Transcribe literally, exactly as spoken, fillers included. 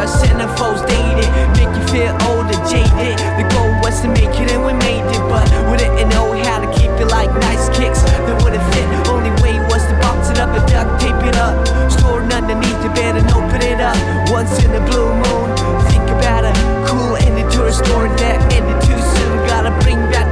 our centerfolds dated, make you feel older, jaded. The goal was to make it and we made it, but we didn't know how to keep it like nice kicks that wouldn't fit. Only way was to box it up and duct tape it up, stored underneath the bed and open it up once in a blue moon. Think about a cool ending to a story that ended too soon. Gotta bring back